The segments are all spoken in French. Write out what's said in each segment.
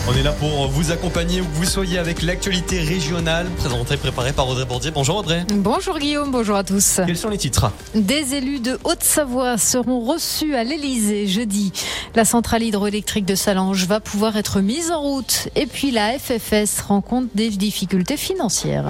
On est là pour vous accompagner où que vous soyez avec l'actualité régionale, présentée et préparée par Audrey Bordier. Bonjour Audrey. Bonjour Guillaume, bonjour à tous. Quels sont les titres ? Des élus de Haute-Savoie seront reçus à l'Elysée jeudi. La centrale hydroélectrique de Sallanches va pouvoir être mise en route. Et puis la FFS rencontre des difficultés financières.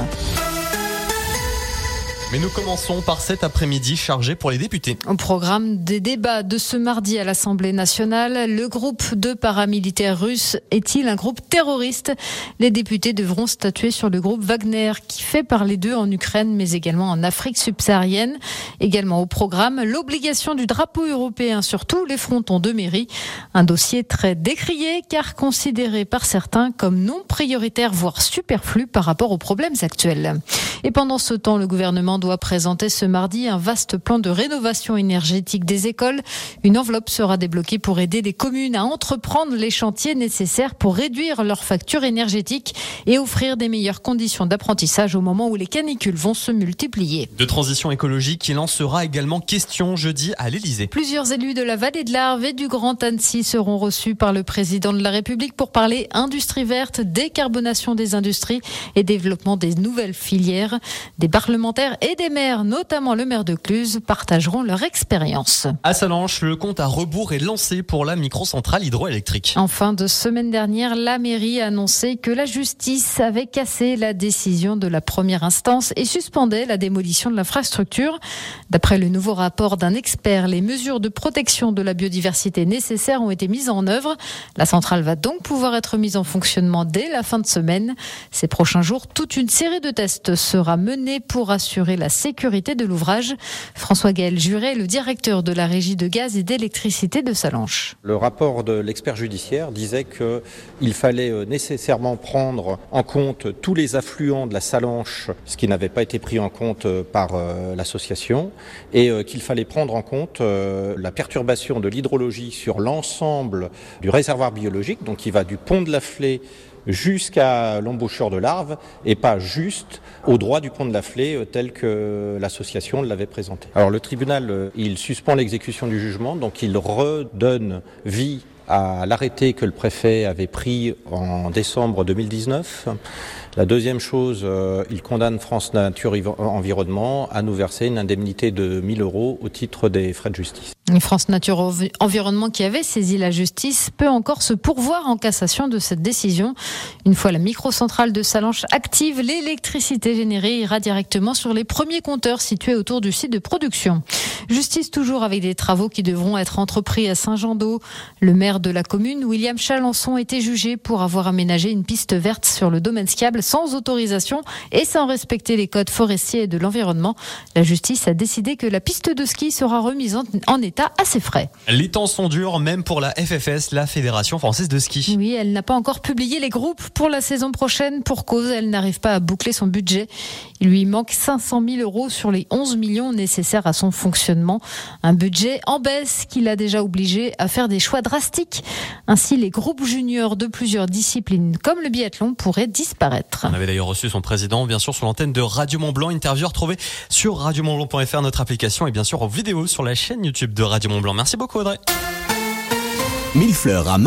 Mais nous commençons par cet après-midi chargé pour les députés. Au programme des débats de ce mardi à l'Assemblée nationale, le groupe de paramilitaires russes est-il un groupe terroriste ? Les députés devront statuer sur le groupe Wagner qui fait parler d'eux en Ukraine mais également en Afrique subsaharienne. Également au programme, l'obligation du drapeau européen sur tous les frontons de mairie. Un dossier très décrié car considéré par certains comme non prioritaire voire superflu par rapport aux problèmes actuels. Et pendant ce temps, le gouvernement doit présenter ce mardi un vaste plan de rénovation énergétique des écoles. Une enveloppe sera débloquée pour aider les communes à entreprendre les chantiers nécessaires pour réduire leurs factures énergétiques et offrir des meilleures conditions d'apprentissage au moment où les canicules vont se multiplier. De transition écologique, il en sera également question jeudi à l'Elysée. Plusieurs élus de la vallée de l'Arve et du Grand Annecy seront reçus par le président de la République pour parler industrie verte, décarbonation des industries et développement des nouvelles filières. Des parlementaires et des maires, notamment le maire de Cluses, partageront leur expérience. À Sallanches, le compte à rebours est lancé pour la microcentrale hydroélectrique. En fin de semaine dernière, la mairie a annoncé que la justice avait cassé la décision de la première instance et suspendait la démolition de l'infrastructure. D'après le nouveau rapport d'un expert, les mesures de protection de la biodiversité nécessaires ont été mises en œuvre. La centrale va donc pouvoir être mise en fonctionnement dès la fin de semaine. Ces prochains jours, toute une série de tests sera menée pour assurer la sécurité de l'ouvrage. François-Gaël Juret, le directeur de la régie de gaz et d'électricité de Sallanches. Le rapport de l'expert judiciaire disait qu'il fallait nécessairement prendre en compte tous les affluents de la Sallanches, ce qui n'avait pas été pris en compte par l'association, et qu'il fallait prendre en compte la perturbation de l'hydrologie sur l'ensemble du réservoir biologique, donc qui va du pont de la Flé jusqu'à l'embouchure de l'Arve et pas juste au droit du pont de la Flé tel que l'association l'avait présenté. Alors le tribunal, il suspend l'exécution du jugement, donc il redonne vie à l'arrêté que le préfet avait pris en décembre 2019. La deuxième chose, il condamne France Nature Environnement à nous verser une indemnité de 1 000 € au titre des frais de justice. France Nature Environnement qui avait saisi la justice peut encore se pourvoir en cassation de cette décision. Une fois la microcentrale de Sallanches active, l'électricité générée ira directement sur les premiers compteurs situés autour du site de production. Justice toujours avec des travaux qui devront être entrepris à Saint-Jean-d'Eau. Le maire de la commune, William Chalençon, a été jugé pour avoir aménagé une piste verte sur le domaine skiable sans autorisation et sans respecter les codes forestiers et de l'environnement. La justice a décidé que la piste de ski sera remise en état à ses frais. Les temps sont durs, même pour la FFS, la Fédération Française de Ski. Oui, elle n'a pas encore publié les groupes pour la saison prochaine. Pour cause, elle n'arrive pas à boucler son budget. Il lui manque 500 000 € sur les 11 millions nécessaires à son fonctionnement. Un budget en baisse qui l'a déjà obligé à faire des choix drastiques. Ainsi, les groupes juniors de plusieurs disciplines, comme le biathlon, pourraient disparaître. On avait d'ailleurs reçu son président, bien sûr, sur l'antenne de Radio Mont-Blanc. Interview retrouvée sur radiomontblanc.fr, notre application, et bien sûr en vidéo sur la chaîne YouTube de Radio Mont-Blanc. Merci beaucoup Audrey. Mille fleurs à